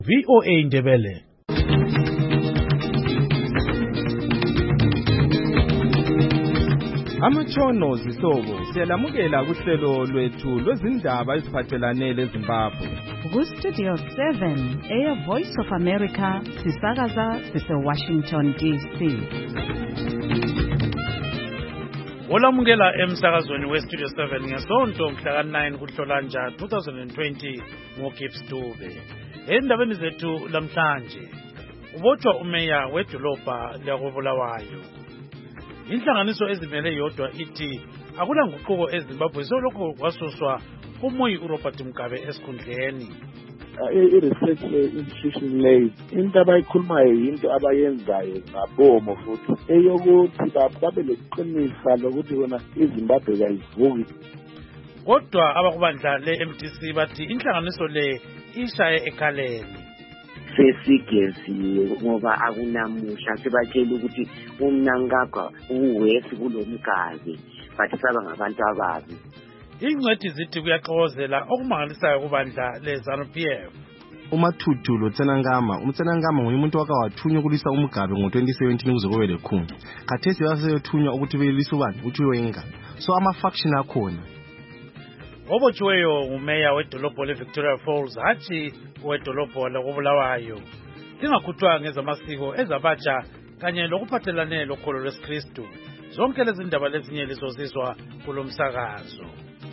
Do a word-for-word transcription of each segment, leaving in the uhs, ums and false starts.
V O A Ndebele. Amatshono zihlobo siyalamukela kuhlelo lwethu lwezindaba eziphathelane leZimbabwe. Ku Studio seven, Air Voice of America, sisakaza sise Washington D C. Olamukela emsakazweni we Studio seven ngesonto mhla nine kuHlolanja twenty twenty ngoGibbs Dube. Endabeni zethu lamhlanje ubotshwa umeya wedolobha lakoBulawayo. Inhlanganiso ezimele yodwa ithi akula nguquko eZimbabwe solokho kwasuswa uMoyi uRobert Mugabe esikhundleni. I-research institution leyi into abayikhulumayo yinto abayenzayo ngabomo futhi eyokuthi babe leqinisa lokuthi kona iZimbabwe kayivuki. Kodwa abakubandla le-M D C bathi inhlanganiso le ishaye ekhaleni. Sesigeziwe ngoba akunamusha sibatshela ukuthi umnankagwa uwesi kulomgazi bathi saba ngabantu ababi. Ingcwethi zithi kuyaxokozela okumangalisayo kubandla le-ZANU P F. uMathuthu loTsenangama uMtsenangama nguye umuntu waka wathunywa ukulisa uMugabe ngo twenty seventeen ukuze kube lekhulu. Khathesi baseyothunywa ukuthi belisa ubani uthi wengane. So ama faction akhona. Obotshiweyo ngumeya wedolobho le-Victoria Falls hathi wedolobho lakoBulawayo. Lingakhuthwa ngezamasiko ezabatsha kanye lokuphathelane lokholo lwesikristu. Zonke lezi ndaba lezinye lizozizwa kulo msakazo.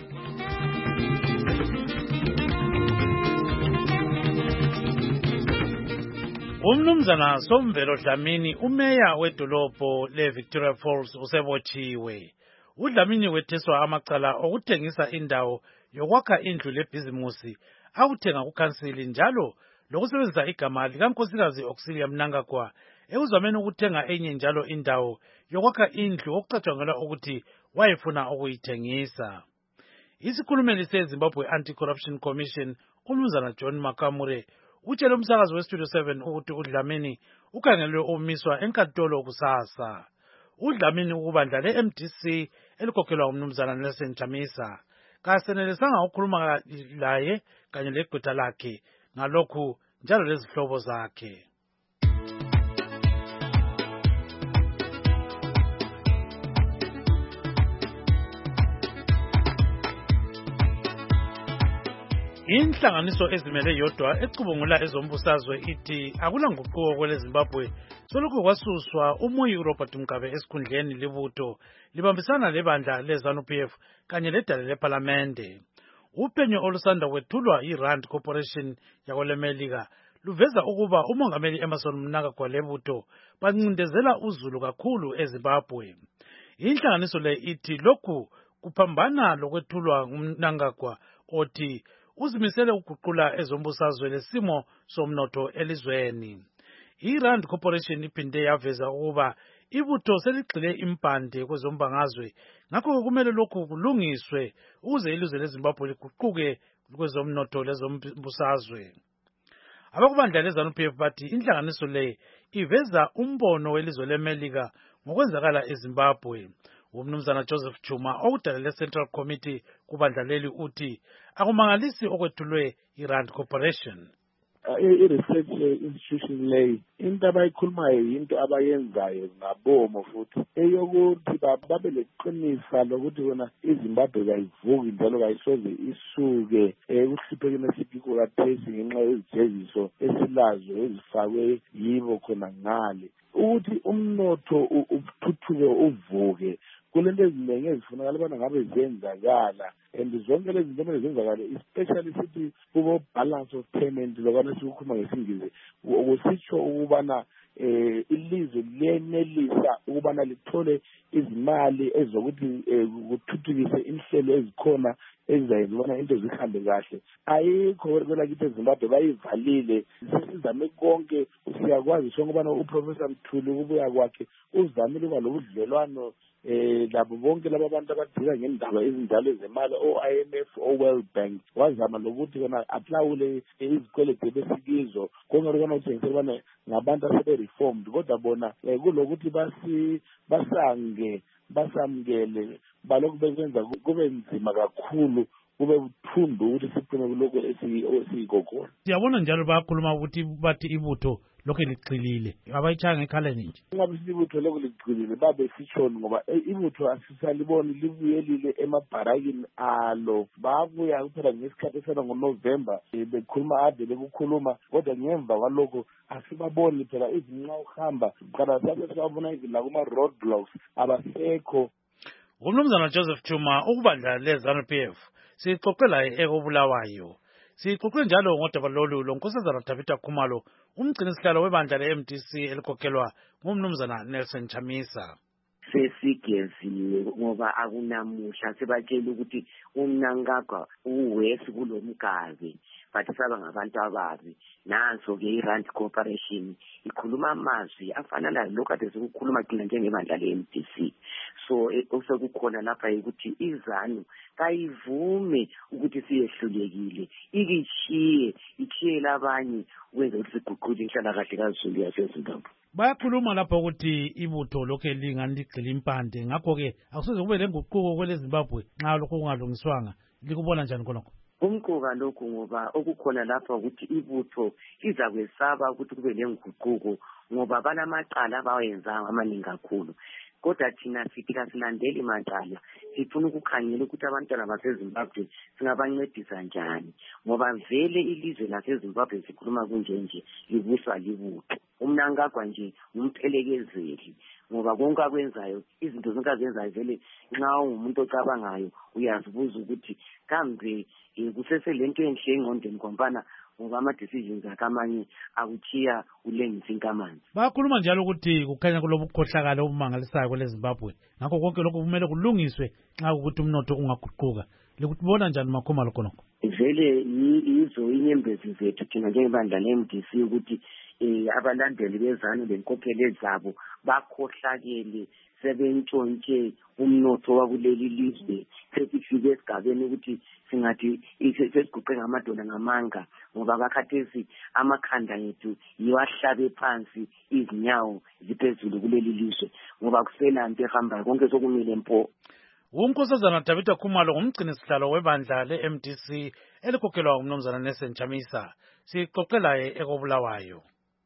Umnumzana Somvelo Dlamini umeya wedolobho le-Victoria Falls usebotshiwe. uDlamini wetheswa amacala okuthengisa indawo yokwakha indlu lebhizimusi awuthenga kukhansili njalo lokusebenzisa igama likankosikazi Auxilia Mnangagwa ekuzameni ukuthenga enye njalo indawo yokwakha indlu okucatshangelwa ukuthi wayefuna ukuyithengisa. Isikhulumeli seZimbabwe Anti-Corruption Commission umnumzana John Makamure utshele umsakazi we-Studio seven ukuthi uDlamini ukhangelwe ukumiswa enkantolo kusasa. uDlamini ukubandla le-M D C elikhokhelwa umnumzana Nelson Chamisa kasenelisanga ukukhuluma laye kanye legqwetha lakhe ngalokhu njalo lezihlobo zakhe. Inhlanganiso ezimele yodwa ecubungula ezombusazwe ithi akula nguquko kweleZimbabwe solokho kwasuswa uMoyi uRobert Mugabe esikhundleni libutho libambisana lebandla le-ZANU P F kanye ledale lePhalamende. Uphenyo olusanda kwethulwa iRand Corporation yakolemelika luveza ukuba umongameli Emmerson Mnangagwa lebutho bancindezela uzulu kakhulu eZimbabwe. Inhlanganiso le ithi lokhu kuphambana lokwethulwa nguMnangagwa othi uzimisele ukuguqula ezombusazwe lesimo somnotho elizweni. iRand Corporation iphinde yaveza ukuba ibutho seligxile impande kwezombangazwe ngakho kumele lokhu kulungiswe ukuze ilizwe leZimbabwe liguquke kwezomnotho lezombusazwe. Abakubandla le-ZANU P F bathi inhlanganiso le iveza umbono welizwe leMelika ngokwenzakala eZimbabwe. Umnumzana Joseph Chuma okudalele Central Committee kubandla leli uthi akumangalisi okwethulwe iRand Corporation. I-research institution leyi into abayikhulumayo yinto abayenzayo ngabomo futhi eyokuthi babe leqinisa lokuthi kona iZimbabwe kayivuki njalo kayisoze isuke ekuhluphekeni esikho kathesi ngenxa yezijeziso esilazo ezifakwe yibo khona ngale ukuthi umnotho uthuthuke uvuke kulento eziningi ezifunakala ubana ngabe ziyenzakala and zonke lezi zinto kumele zenzakale especially sithi kubo balance of payment lokwana sikukhuluma ngesingisi ukusitsho ukubana eh ilizwe liyenelisa ukubana lithole izimali ezokuthi kuthuthukise inhlelo ezikhona ezizayenza ubana into zihambe kahle. Ayikho kwela kithi eZimbabwe bayivalile sesizame konke siyakwazi sonke ubana uProfessor Mthuli ukubuya kwakhe uzamile ukuba lobudlelwano eh labo bonke laba bantu abadila ngendaba ezinjalo zemali o-I M F o-World Bank wazama lokuthi kona aplawule izikwelede besikizo konke lokho ukuthengisela ubana ngabantu asebe-reformed kodwa bona kulokuthi basi basange basamukele balokhu bekwenza kube nzima kakhulu kube buthundu ukuthi siphine kuloko esiyikokona. Siyabona njalo bayakhuluma ukuthi bathi ibutho lokho ligxilile abayitshaya ngekhaleni nje. Ngabe ibutho lokho ligxilile babe sitshoni ngoba ibutho asisaliboni libuyelile emabharakini alo. Babuya kuphela ngesikhathi esana ngoNovember bekhuluma ade bekukhuluma kodwa ngemva kwalokho asibaboni phela izinqa uhamba qala sabe sibabona izila kuma roadblocks abasekho. Umnumzana Joseph Chuma ukubandla leZANU P F sixoxela ekobulawayo. Sixoxe njalo ngodaba lolu lonkosazana Tabitha Khumalo umgcinisihlalo webandla le-M D C elikhokhelwa ngumnumzana Nelson Chamisa. Sesigeziwe ngoba akunamuhla sibatshela ukuthi umnankagwa uwesi kulomgabe bathi saba ngabantu ababi. Nanso ke iRand Corporation ikhuluma amazwi afana nalokho kade sikukhuluma thina njengebandla le-M D C. So osekukhona lapha ukuthi iZANU kayivume ukuthi siyehlulekile ikishiye ikhiyela abanye wenza ukuthi siguqule inhlala kahle kaZulu yaseZimbabwe. Bayakhuluma lapho ukuthi ibutho lokho elingani ligxila impande ngakho ke akusoze kube lenguquko kwele Zimbabwe nxa lokho kungalungiswanga. Likubona njani khonokho? Umqoka lokho ngoba okukhona lapha ukuthi ibutho liza kwesaba ukuthi kube lenguquko ngoba banamaqala abawenzanga amaningi kakhulu. Kodwa thina sithi kasilandeli macala sifuna ukukhangela ukuthi abantwana baseZimbabwe singabancedisa njani ngoba vele ilizwe laseZimbabwe sikhuluma kunjenje libuswa libutho. Umnankagwa nje umphelekezeli ngoba konke akwenzayo izinto zonke azenzayo vele nxa ungumuntu ocabangayo uyazibuza ukuthi kambe kusese lento enhle engqondweni kompana ngoba ama-decisions akamanye akuchiya ulengisa inkamanzi. Bayakhuluma njalo ukuthi kukhanya kulobukhohlakala obumangalisayo kwele Zimbabwe ngakho konke lokho kumele kulungiswe nxa ukuthi umnotho ungaguquka. Likubona njani Makhumalo khonokho? Vele yizo inyembezi zethu thina njengebandla le-M D C ukuthi abalandeli beZANU lenkokhelo zabo bakhohlakele sebentshontshe umnotho wakuleli lizwe sesifike esigabeni ukuthi singathi sesiguqe ngamadola ngamanga ngoba bakhathesi amakhanda ethu yiwahlabe phansi izinyawo ziphezulu kuleli lizwe ngoba kuselanto ehambayo konke sokumile mpo. Unkosazana Tabitha Khumalo ngumgcinisihlalo webandla le-M D C elikhokhelwa ngumnumzana Nelson Chamisa. Sixoxela ekobulawayo.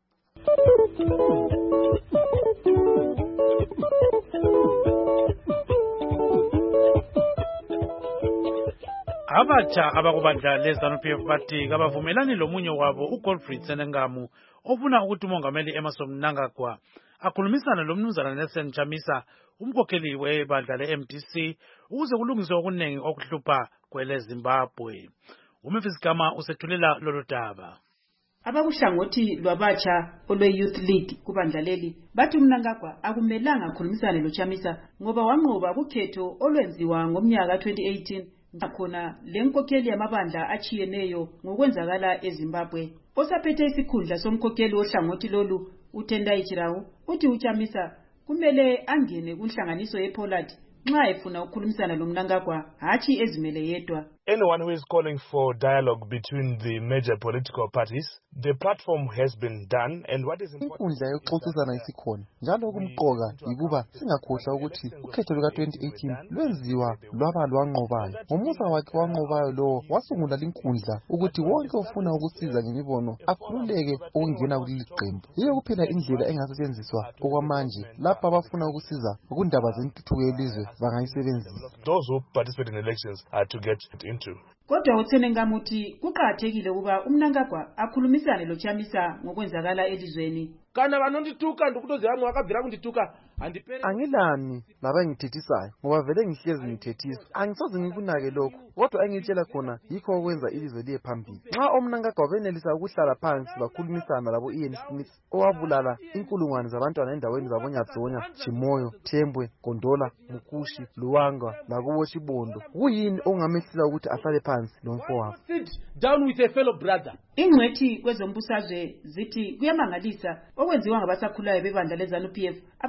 Abatsha abakubandla leZANU P F bathi kabavumelani lomunye wabo uGoldfried Senengamu ofuna ukuthi umongameli Emmerson Mnangagwa akhulumisana lomnumzana Nelson Chamisa umkhokheli webandla le-M D C ukuze kulungiswe okuningi okuhlupha kwele Zimbabwe. Umemphis Gama usethulela lolu daba. Abakuhlangothi lwabatsha olwe-Youth League kubandla leli bathi uMnangagwa akumelanga akhulumisane loChamisa ngoba wanqoba kukhetho olwenziwa ngomnyaka twenty eighteen khona lenkokheli yamabandla achiyeneyo ngokwenzakala eZimbabwe. Osaphethe isikhundla somkhokheli ohlangothi lolu uTendai Chirau uthi uChamisa kumele angene kunhlanganiso yePollard nxa efuna ukukhulumisana loMnangagwa hathi ezimele yedwa. Anyone who is calling for dialogue between the major political parties, the platform has been done, and what is important inkundla yokuxoxisana isikhona njalo kumqoka yikuba singakhohlwa ukuthi ukhetho luka twenty eighteen lwenziwa lwaba lwanqobayo. Ngomusa wakhe wanqobayo lo wasungula linkundla ukuthi wonke ofuna ukusiza ngemibono akhululeke ukungena kuleli qembu. Yiyo kuphela indlela engasetshenziswa okwamanje lapho abafuna ukusiza kundaba zentuthuko yelizwe bangayisebenzisa. Those who participate in elections are to get into. Kodwa uTsenengamu uthi kuqakathekile ukuba uMnangagwa akhulumisane loChamisa ngokwenzakala elizweni. Kana vanondituka ndikutoziva mwe wakabvira kundituka handipere. Angilani labangithethisayo ngoba vele ngihlezi ngithethisa. Angisoze ngikunake lokho kodwa engitshela khona yikho okwenza ilizwe liye phambili. Nxa oMnangagwa benelisa ukuhlala phansi bakhulumisana labo Ian Smith owabulala inkulungwane zabantwana endaweni zaboNyatsonya, Chimoyo, Thembwe, Gondola, Mukushi, Luwanga lakubo Chibondo. Kuyini ongamehlisa ukuthi ahlale phansi lomfowabo? Sit down with a fellow brother. Ingcwethi kwezombusazwe zithi kuyamangalisa okwenziwa ngabasakhulayo bebandla leZANU P F abakhanya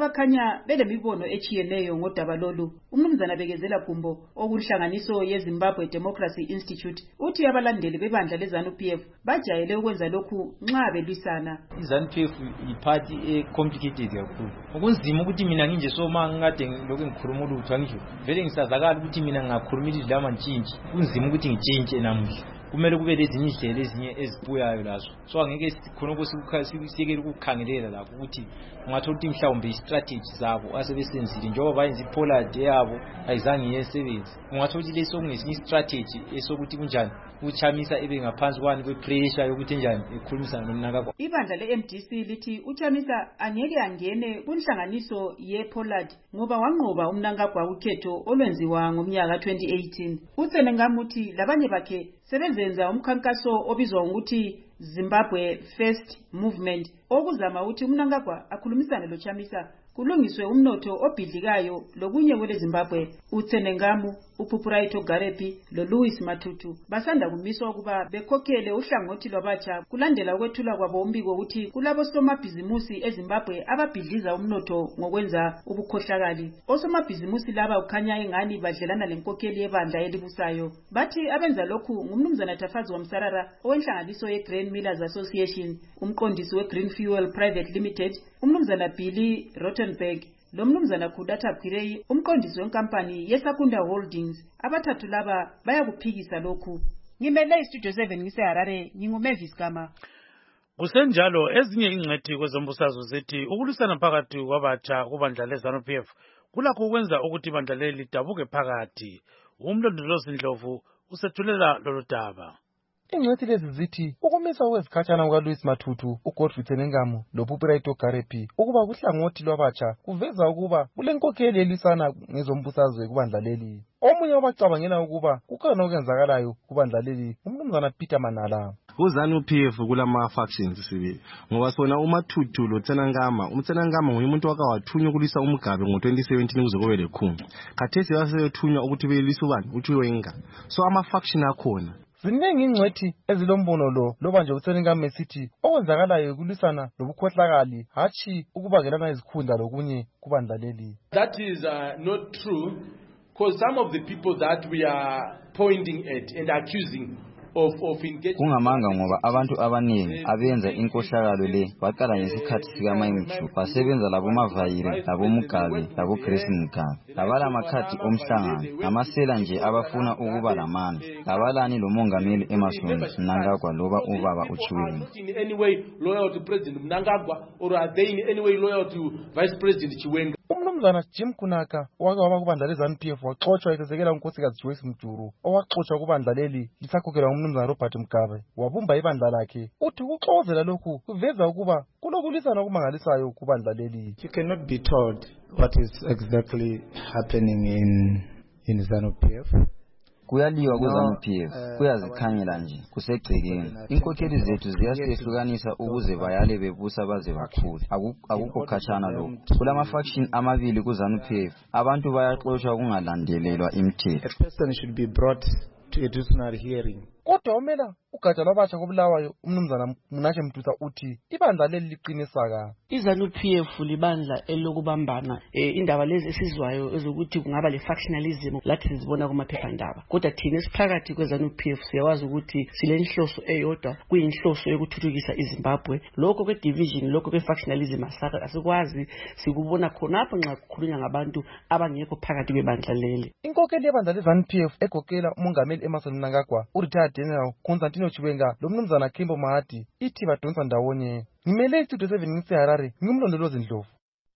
babona belemibono echiyeneyo ngodaba lolu. Umnumzana Bekezela Gumbo okunhlanganiso yeZimbabwe Democracy Institute uthi abalandeli bebandla leZANU P F bajayele ukwenza lokhu nxa belwisana. iZANU P F yiparty ecomplicated kakhulu. Okunzima ukuthi mina nginje soma ngade lokho ngikhuluma ulutho angisho. Vele ngisazakala ukuthi mina ngakhuluma ilizwi ntshintshi. Kunzima ukuthi ngitshintshe namuhla. Kumele kube lezinye ihlelo ezinye ezibuyayo lazo. So angeke sikhona ukusikhasikele ukukhangelela lapho ukuthi ungathola ukuthi mhlawumbe istrategy zabo asebesenzile njengoba bayenza iPollard yabo ayizange yesebenze. Ungathola ukuthi leso kungesinye istrategy esokuthi kunjani uChamisa ebe ngaphansi kwani kwepressure yokuthi njani ekhulumisana nomnakakho. Ibandla le-M D C lithi uChamisa angeke angene kunhlanganiso yePollard ngoba wanqoba umnankagwa ukhetho olwenziwa ngomnyaka twenty eighteen. Utsenengamuthi labanye bakhe sebenzenza umkhankaso obizwa ngokuthi Zimbabwe First Movement okuzama ukuthi umnankagwa akhulumisane loChamisa kulungiswe umnotho obhidlikayo lokunye kwele Zimbabwe. Utsenengamu, uPupuraito Garepi loLouis Matutu basanda kumiswa ukuba bekhokhele uhlangothi lwabatsha kulandela ukwethula kwabo umbiko ukuthi kulabo somabhizimusi eZimbabwe ababhidliza umnotho ngokwenza ubukhohlakali. Osomabhizimusi laba ukhanya engani badlelana lenkokheli yebandla elibusayo. Bathi abenza lokhu ngumnumzana Tafazi Wamsarara owenhlanganiso yeGrain Millers Association, umqondisi weGreen Fuel Private Limited, umnumzana Billy Rottenberg, lo mnumzana Khudata Bhirei umqondisi wenkampani yeSakunda Holdings. Abathathu laba bayakuphikisa lokhu. Ngimele iStudio seven ngiseHarare, nginguMavis Gama. Kusenjalo ezinye ingcwethi kwezombusazwe zithi ukulwisana phakathi kwabatsha kubandla leZANU P F kulakho ukwenza ukuthi ibandla leli lidabuke phakathi. Umlondolozi Ndlovu usethulela lolu daba. Ingcwethi lezi zithi ukumisa kwezikhatshana kukaLouis Matutu, uGodfrey Tsenengamu loPupuraito Garepi ukuba kuhlangothi lwabatsha kuveza ukuba kulenkokheli elisana ngezombusazwe kubandla leli. Omunye wabacabangela ukuba kukhona okwenzakalayo kubandla leli umnumzana Peter Manala. uZANU P F kulama factions sibili ngoba sona uMatutu lo Tsenengama umTsenengama ngumuntu wakawathunywa kulisa uMugabe ngo twenty seventeen kuze kube lekhulu. Khathesi baseyothunywa ukuthi belisa ubani uthi wenga. So ama faction akhona. Ziningi ingcwethi ezilombono lo loba nje uTsenengama esithi okwenzakalayo kulwisana lobukhohlakali hachi ukubakelana izikhundla lokunye kubandla leli. That is uh, not true, because some of the people that we are pointing at and accusing of of engaging kungamanga ngoba abantu abaningi abenza inkohlakalo le baqala ngesikhathi sikaMayimuchu basebenza labo Mavayire labo Mugabe labo Grace Mugabe labala makhathi omhlangano namasela nje abafuna ukuba lamandla labalani lo mongameli Emmerson Mnangagwa loba ubaba uChiwenga. In any way loyal to President Mnangagwa, or are they in any way loyal to Vice President Chiwenga? Umnumzana Jim Kunaka wake waba kubandla leZANU P F waxoshwa esesekela unkosikazi Joyce Mjuru owaxoshwa kubandla leli lisakhokelwa umnumzana Robert Mugabe wabumba ibandla lakhe. Uthi ukuxozela lokhu kuveza ukuba kulokulisana okumangalisayo kubandla leli. You cannot be told what is exactly happening in in ZANU P F. Kuyaliwa kuZANU P F kuyazikhanyela nje kusegcekeni. Inkokheli zethu ziyasehlukanisa ukuze bayale bebusa baze bakhulu. Akukho khatshana lokho. Kulama faction amabili kuZANU P F. Abantu bayaxoshwa kungalandelelwa imithetho. A person should be brought to a disciplinary hearing. Kodwa umela ugatsha lwabatsha kobulawayo umnumzana Mnashe Mdusa uthi ibandla leli liqinisaka. iZANU P F libandla elokubambana eh indaba lezi esizwayo ezokuthi kungaba le factionalism lathi sizibona kumaphephandaba. Kodwa thina esiphakathi kweZANU P F siyawazi ukuthi silenhloso eyodwa kuyinhloso yokuthuthukisa iZimbabwe. Lokho kwe division lokho kwe factionalism asikwazi sikubona khonapho nxa kukhulunywa ngabantu abangekho phakathi kwebandla leli. Inkokheli yebandla leZANU P F egokela umongameli Emmerson Mnangagwa uRetired General Constantino Chiwenga lo mnumzana Kimbo Mahadi ithi badonsa ndawonye. Ngimele iStudio seven ngiseHarare ngimlondolozi Ndlovu.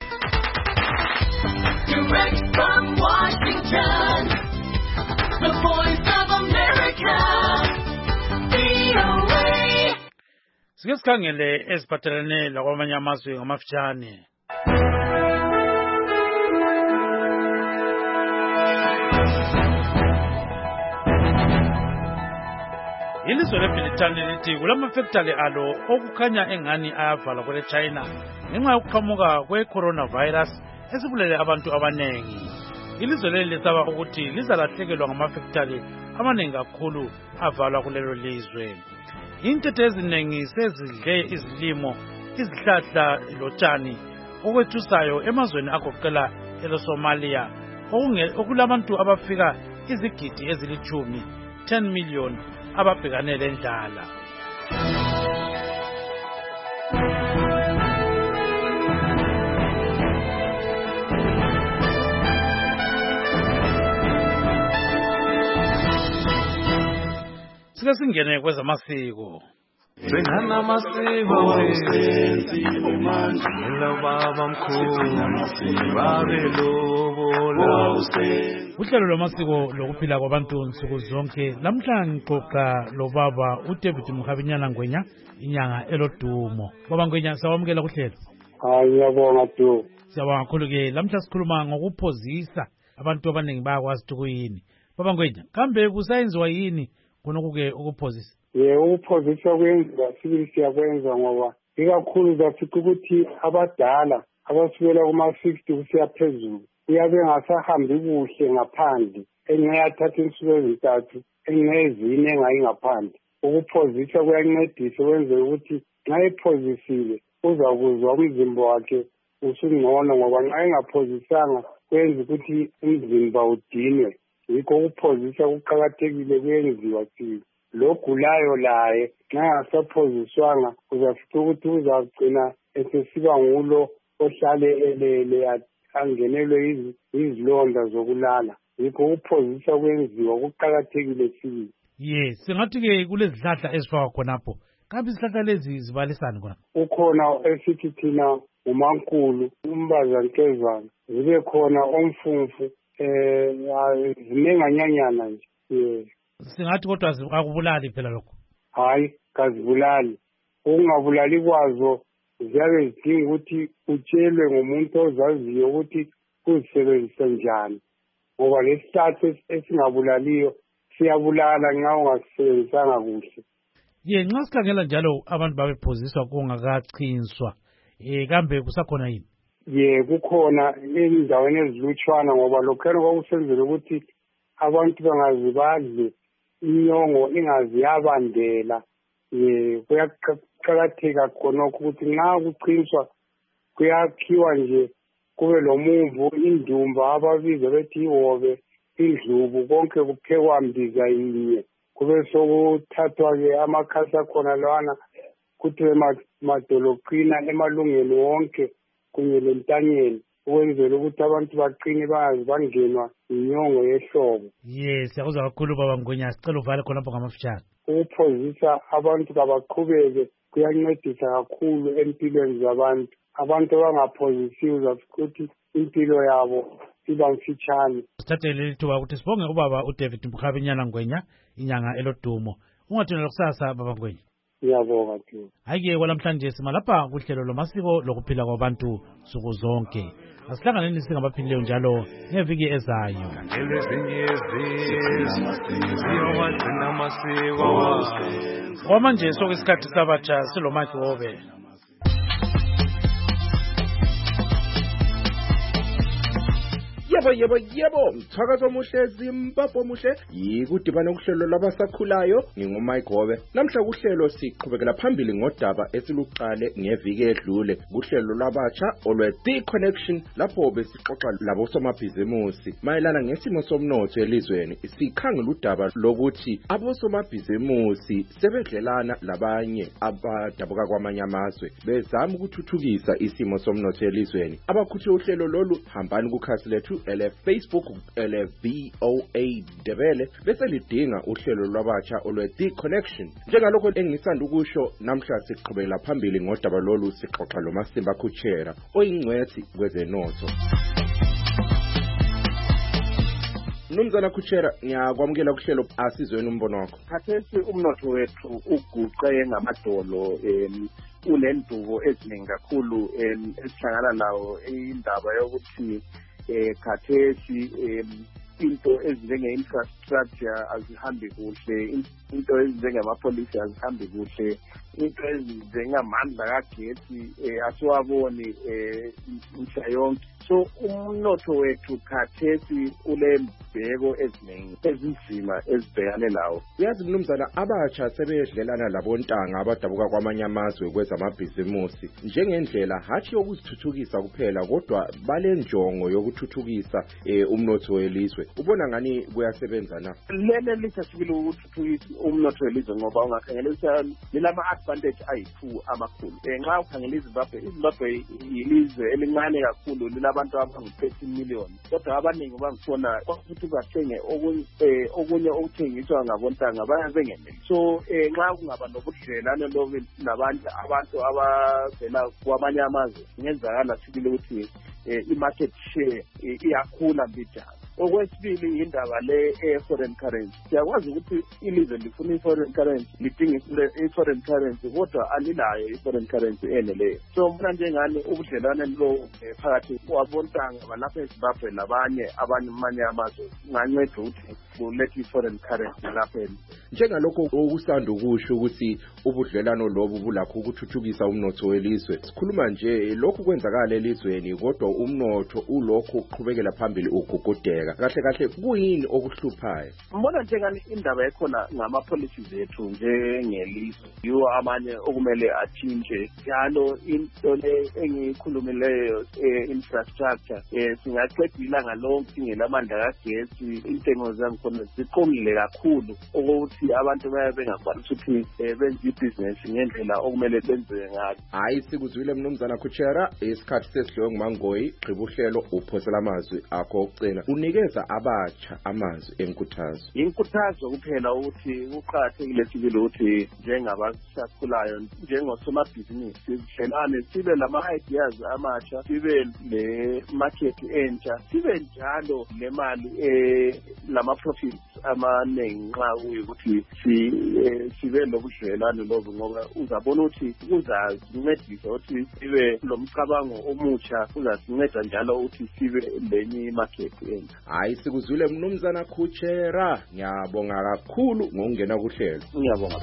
Direct from Washington, the voice of America, V O A. Sike sikhangele eziphathelene lakwamanye amazwe ngamafitshane. Ilizwe leBritani lithi kulamafactory alo okukhanya engani ayavala kwele China ngenxa yokuqhamuka kwe-coronavirus esibulele abantu abanengi. Ilizwe leli lisaba ukuthi lizalahlekelwa ngamafactory amaningi kakhulu avalwa kulelo lizwe. Intethe eziningi sezidle izilimo, izihlahla lotshani okwethusayo emazweni agoqela eleSomalia okulabantu abafika izigidi ezilithumi ten million ababhekane lendlala. Sike singene kwezamasiko. Sengana masiko wesenzi bomanje lobaba mkhulu babelobola usenzi. Uhlelo lwamasiko lokuphila kwabantu nsuku zonke namhlanje ngixoxa lobaba uDavid Mkhabinyana Ngwenya inyanga elodumo. Baba Ngwenya sawamukela kuhlelo. Hayi ngiyabonga tu. Siyabonga kakhulu ke namhlanje sikhuluma ngokuphozisa abantu abaningi bayakwazi ukuyini. Baba Ngwenya kambe kusayenziwa yini kunokuke ukuphozisa? Ye ukuphozisa kwenza sibili siyakwenza ngoba ikakhulu zafica ukuthi abadala abasukela kuma sixty kusiya phezulu uyabe ngasahambi kuhle ngaphandle engiyathatha insuku ezintathu engezine engayi ngaphandle. Ukuphozisa kuyancedisa wenze ukuthi nxa ephozisile uzakuzwa umzimba wakhe usungcono ngoba nxa engaphozisanga kwenza ukuthi umzimba udinwe. Yikho ukuphozisa kuqakathekile kuyenziwa sibili. Logulayo laye nxa engasaphoziswanga uzafica ukuthi uzagcina esesiba ngulo ohlale elele angenelwe izilonda zokulala. Yikho ukuphozisa kwenziwa kuqakathekile sibili. Ye singathi ke kulezihlahla ezifakwa khonapho kambe izihlahla lezi zibalisana khona? Ukhona esithi thina umankulu umbazankezana zibe khona omfumfu eh zinenganyanyana nje. Ye singathi kodwa akubulali phela lokho? Hayi kazibulali. Ungabulali kwazo ziyabe zidinga ukuthi utshelwe ngumuntu ozaziyo ukuthi uzisebenzisa njani ngoba lesihlahla esingabulaliyo siyabulala nxa ungasebenzisanga kuhle. Ye nxa sikhangela njalo abantu babephoziswa kungakachinswa eh kambe kusakhona yini? Ye kukhona endaweni ezilutshwana ngoba lokhero kwakusenzela ukuthi abantu bangazibadle inyongo ingazi yabandela. Ye kuyaqakatheka khonokho ukuthi nxa kuchinswa kuyakhiwa nje kube lomumvu indumba ababiza bethi ihobe indlubu konke kuphekwa mbiza yinye kube sokuthathwa-ke amakhasi akhona lawana kuthiwe madoloqina emalungeni wonke kunye lentanyeni ukwenzela ukuthi abantu baqine bangazi bangenwa inyongo yehlobo. Yes siyakuzwa kakhulu baba Ngwenya sicela uvale khonapho ngamafitshane. Ukuphozisa abantu kabaqhubeke kuyancedisa kakhulu empilweni zabantu. Abantu abangaphozisiwe uzafica ukuthi impilo yabo iba mfitshane. Sithathe leli thuba ukuthi sibonge ubaba uDavid Mkhabinyana Ngwenya inyanga elodumo. Ungathona kusasa baba Ngwenya. Ngiyabonga tu. Hayike kwalamhlanje simalapha kuhlelo lomasiko lokuphila kwabantu suku zonke. Asihlanganeni singabaphilileyo njalo ngeviki ezayo. Kwamanje sokusikhathi sabatsha silomaki wobe. Yebo yebo yebo mthakazo omuhle Zimbabwe omuhle yikudibana kuhlelo labasakhulayo ngingumike Gobe. Namhla kuhlelo siqhubekela phambili ngodaba esiluqale ngeviki edlule kuhlelo labatsha olwe The Connection lapho besixoxa labo somabhizimusi mayelana ngesimo somnotho elizweni. Sikhangela udaba lokuthi abosomabhizimusi sebedlelana labanye abadabuka kwamanye amazwe bezama ukuthuthukisa isimo somnotho elizweni. Abakhuthe uhlelo lolu hambani kukhasi lethu ele Facebook ele V O A Debele bese lidinga uhlelo lwabatsha olwe The Connection. Njengalokho engisanda ukusho namhla siqhubela phambili ngodaba lolu sixoxa lo Masimba Kuchera oyingcwethi kwezenotho. Mnumzana Kuchera ngiyakwamukela kuhlelo asizweni umbono wakho. Khathesi umnotho wethu uguqe ngamadolo em unendubo eziningi kakhulu em esihlangana nawo indaba yokuthi eh khathesi into ezinjenge infrastructure infrastructure azihambi kuhle, into ezinjengamapolisi azihambi kuhle, into ezinjengamandla kagesi asiwaboni mhla yonke. So umnotho wethu khathesi ule mbheko eziningi ezinzima ezibhekane lawo. Yazi mnumzana, abatsha sebedlelana labontanga abadabuka kwamanye amazwe kwezamabhizimusi njengendlela hathi yokuzithuthukisa kuphela kodwa balenjongo yokuthuthukisa umnotho welizwe. Ubona ngani kuyasebenza na? Lele lithathile ukuthuthukisa umnotho welizwe ngoba ungakhangelisa lelama advantage ayi-two amakhulu. Nxa ukhangela iZimbabwe, iZimbabwe yilizwe elincane kakhulu lilabantu abangu-thirteen million. Kodwa abaningi bangifuna ukuthi bathenge okunye okuthengiswa ngabontanga bayazengeneli. So nxa kungaba nobudlelwane lobu nabantu abantu abavela kwamanye amazwe ngenzakala sibile ukuthi i-market share iyakhula mbijana. Okwesibili indaba le e-foreign currency. Siyakwazi ukuthi ilizwe lifuna i-foreign currency, lidinga i-foreign currency, kodwa alilayo i-foreign currency eneleyo. So mna njengani ubudlelwane lo phakathi kwabontanga balapha eZimbabwe labanye abanye amazwe nganceda ukuthi kulethe i-foreign currency lapha. Njengalokho okusanda ukusho ukuthi ubudlelwano lobu bulakho ukuthuthukisa umnotho welizwe. Sikhuluma nje lokhu kwenzakala elizweni kodwa umnotho ulokho uqhubekela phambili ugugudeka. Kahle kahle kuyini okuhluphayo? Mbona njengani indaba ekhona ngama-policies ethu njengelizwe. Yiwo amanye okumele atshintshe. Njalo into le engiyikhulumileyo infrastructure singaqeda ilanga lonke singelamandla kagesi, intengo zakhona ziqomile kakhulu ukuthi abantu baye bengakwanisi ukuthi benze ibhizinesi ngendlela okumele benze ngayo. Hayi sikuzwile mnumzana Kuchera, isikhathi sesidliwe nguMangoyi, gqiba uhlelo uphosela amazwi akho okucina. Unikeza abatsha amazwi enkuthazo. Inkuthazo kuphela ukuthi kuqakathekile sibili ukuthi njengabasakhulayo njengosomabhizinisi sihlelane sibe lama-ideas amasha, sibe le market entsha, sibe njalo le mali lama-profits amaningi nxa kuyukuthi sibe lobudlelwane lobu ngoba uzabona ukuthi kuzasincedisa ukuthi sibe lomcabango omutsha, kuzasinceda njalo ukuthi sibe lenye market entsha. Hayi sikuzwile mnumzana Kuchera, ngiyabonga kakhulu ngokungena kuhlelo. Ngiyabonga.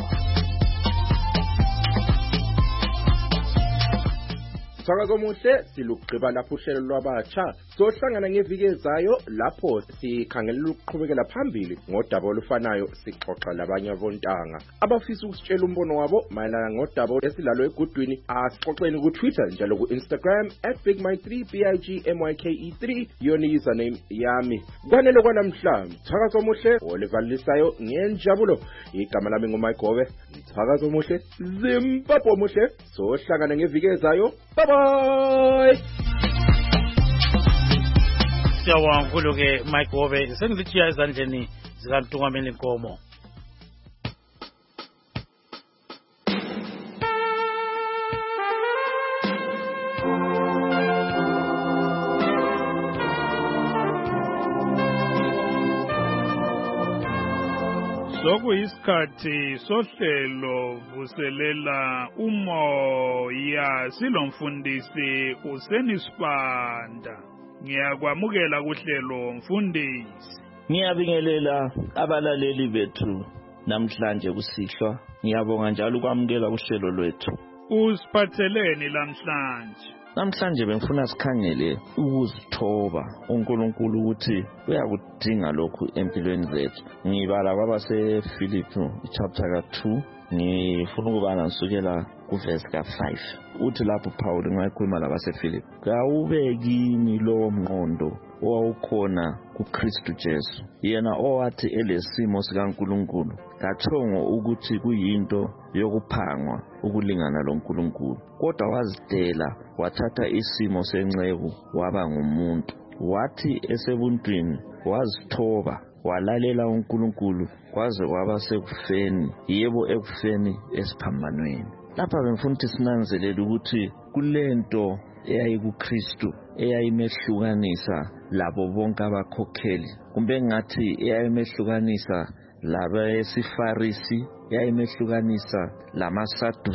Sakazo muhle silugqiba lapho uhlelo lwabatsha sohlangana ngeviki ezayo lapho sikhangelela ukuqhubekela phambili ngodaba olufanayo sixoxa labanye abontanga abafisa ukusitshela umbono wabo mayelana ngodaba esilalo egudwini. Asixoxeni ku Twitter njalo ku Instagram at big my three b i g m y k e three yona username yami. Kwanele kwanamhlanje Sakazo muhle olivalisayo ngenjabulo. Igama lami nguMayigobe. Sakazo muhle Zimbabwe muhle. Sohlangana ngeviki ezayo. Bye bye. Siyabonga kakhulu ke Mayigobe, sengilitshiya ezandleni zikaNtungameni Nkomo. Sokuyisikhathi sohlelo vuselela umoya silomfundisi uSenisibanda. Ngiyakwamukela kuhlelo mfundisi. Ngiyabingelela abalaleli bethu namhlanje kusihlwa. Ngiyabonga njalo ukwamukela kuhlelo lwethu. Usiphatheleni namhlanje? Namhlanje bengifuna sikhangele ukuzithoba uNkulunkulu ukuthi uyakudinga lokhu empilweni zethu. Ngibala kwabase Philippi chapter ka two, ngifuna ukubala nsukela kuverse ka five. Uthi lapho Paul ngayikhuluma labase Philippi, "Kawube kimi lo mqondo owawukhona kuKristu Jesu, yena owathi elesimo sikaNkulunkulu kathongo ukuthi kuyinto yokuphangwa ukulingana loNkulunkulu, kodwa wazidela wathatha isimo senceku waba ngumuntu, wathi esebuntwini wazithoba walalela uNkulunkulu kwaze waba sekufeni, yebo ekufeni esiphambanweni." Lapha bengifuna ukuthi sinanzelele ukuthi kulento eyayikuKristu eyayimehlukanisa labo bonke abakhokheli, kumbe ngathi eyayimehlukanisa laba esifarisi, eyayimehlukanisa lamaSadusi,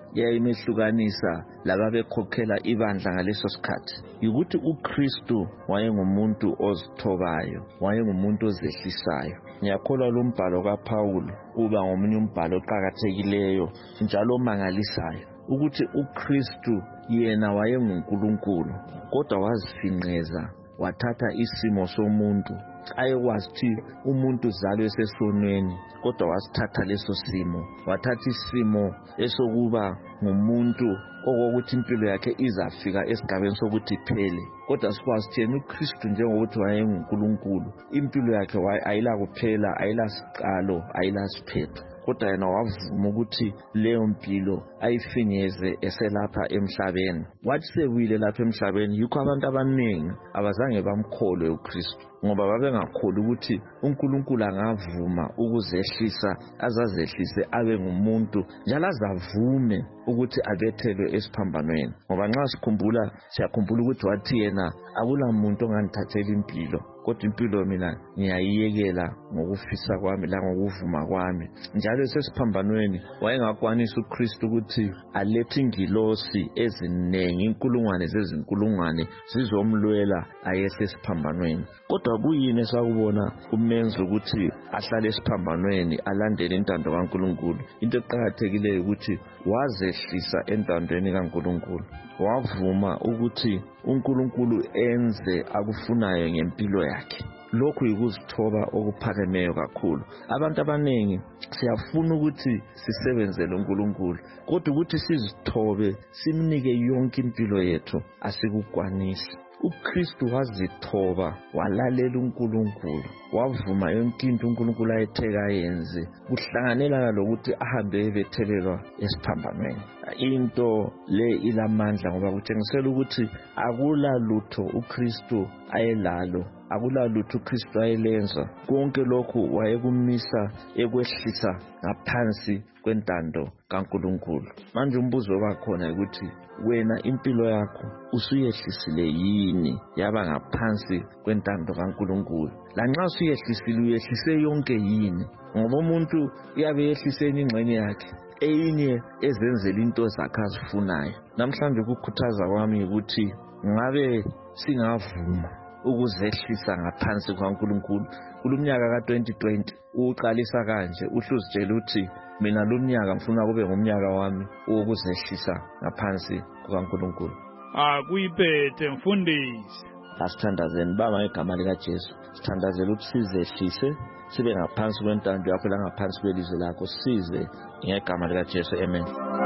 yayimehlukanisa lababekhokhela ibandla ngaleso sikhathi ukuthi uKristu wayengumuntu ozithobayo, wayengumuntu ozehlisayo. Ngiyakholwa lo mbhalo kaPawulu uba ngomunye umbhalo oqhakathekileyo njalo omangalisayo ukuthi uKristu yena wayenguNkulunkulu kodwa wazifinqeza wathatha isimo somuntu. Ayekwazi ukuthi umuntu uzalwe esesonweni kodwa wasithatha leso simo, wathatha isimo esokuba ngumuntu okokuthi impilo yakhe izafika esigabeni sokuthi iphele. Kodwa sikwazi ukuthi yena uKristu njengokuthi wayenguNkulunkulu, impilo yakhe ayila kuphela, ayila siqalo, ayila siphetho. Kodwa yena wavuma ukuthi leyo mpilo ayifinyeze eselapha emhlabeni. Wathi sewile lapha emhlabeni yikho abantu abaningi abazange bamkholwe uKristu, ngoba babengakholwa ukuthi uNkulunkulu angavuma ukuzehlisa, azazehlise abe ngumuntu njalo azavume ukuthi abethelwe esiphambanweni. Ngoba nxa sikhumbula siyakhumbula ukuthi wathi yena akula muntu ongandithathela impilo, kodwa impilo mina ngiyayiyekela ngokufisa kwami la ngokuvuma kwami. Njalo sesiphambanweni wayengakwanisa uKristu ukuthi alethe ingilosi ezinengi, inkulungwane zezinkulungwane zizomlwela ayesesiphambanweni. Kodwa kuyini esakubona kumenza ukuthi ahlale esiphambanweni alandele intando kaNkulunkulu? Into eqhakathekileyo ukuthi wazehlisa entandweni kaNkulunkulu, wavuma ukuthi uNkulunkulu enze akufunayo ngempilo yakhe. Lokhu yikuzithoba okuphakemeyo kakhulu. Abantu abaningi siyafuna ukuthi sisebenzele uNkulunkulu, kodwa ukuthi sizithobe simnike yonke impilo yethu asikukwanisi. uKristu wazithoba walalela uNkulunkulu, wavuma yonke into uNkulunkulu ayetheka yenze, kuhlanganela lokuthi ahambe ebethelelwa esiphambanweni. Into le ilamandla ngoba kutshengisela ukuthi akula lutho uKristu ayelalo, akula lutho uKristu ayelenza. Konke lokhu wayekumisa ekwehlisa ngaphansi kwentando kaNkulunkulu. Manje umbuzo wakhona ukuthi wena impilo yakho usuyehlisile yini yaba ngaphansi kwentando kaNkulunkulu? Lanxa usuyehlisile uyehlise yonke yini? Ngoba umuntu uyabe yehliseni ingxenye yakhe, eyinye ezenzela into zakhe azifunayo. Namhlanje ukukhuthaza kwami ukuthi ngabe singavuma ukuzehlisa ngaphansi kwaNkulunkulu. Kulumnyaka ka twenty twenty uqalisa kanje, uhluzitshela uthi mina lo mnyaka ngifuna kube ngumnyaka wami wokuzehlisa ngaphansi kwaNkulunkulu. Akuyiphethe mfundisi. Asithandazeni baba igama lika Jesu. Sithandazela ukuthi sizehlise sibe ngaphansi kwentando yakho la ngaphansi kwelizwe lakho, size ngegama lika Jesu. Amen.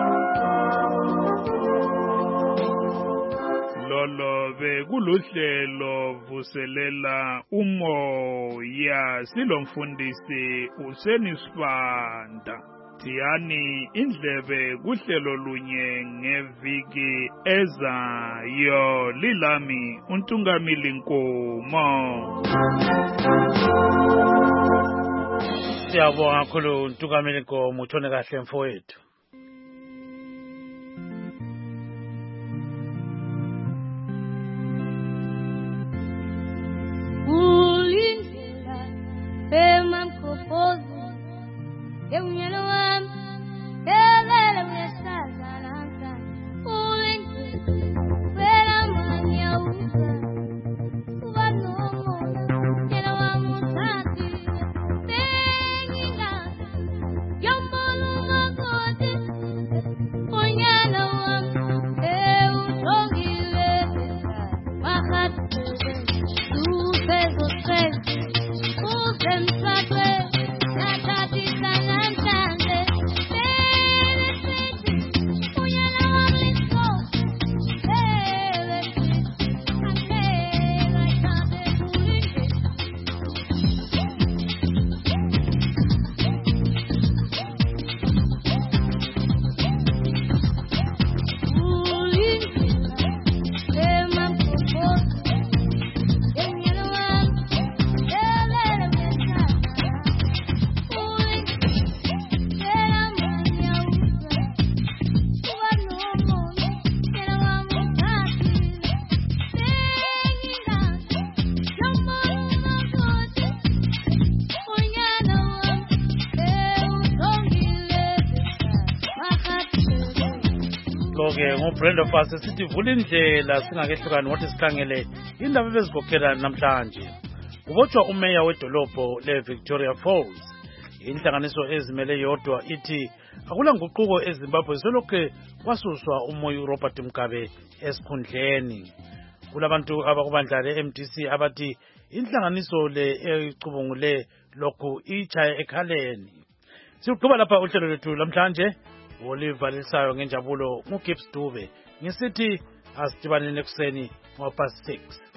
Lolo bekuluhlelo vuselela umoya silomfundisi uSenisibanda. Tiyani indlebe kuhlelo lunye ngeviki ezayo. Lilami uNtungamili Nkomo. Siyabonga kakhulu uNtungamili Nkomo, uthone kahle mfowethu. Ulindlela emamkhofozi ewunyelo wami evele uyasaza namhla. Ulindlela phela manyawuza ubanongona nyelo wami uthathile bengingazi yombolo umakoti ke nguBrenda Fast sithi vula indlela singakehlukani ngothi sikhangele indaba ebezikhokhela namhlanje. Kubotshwa umeya wedolobho leVictoria Falls. Inhlanganiso ezimele yodwa ithi akula nguquko eZimbabwe selokhe kwasuswa umoya Robert Mugabe esikhundleni. Kulabantu abakubandla le-M D C abathi inhlanganiso le ecubungule lokhu ichaya ekhaleni. Siqhuba lapha uhlelo lwethu lamhlanje olivalisayo ngenjabulo nguGibbs Dube ngisithi asidibaneni ekuseni ngo past six.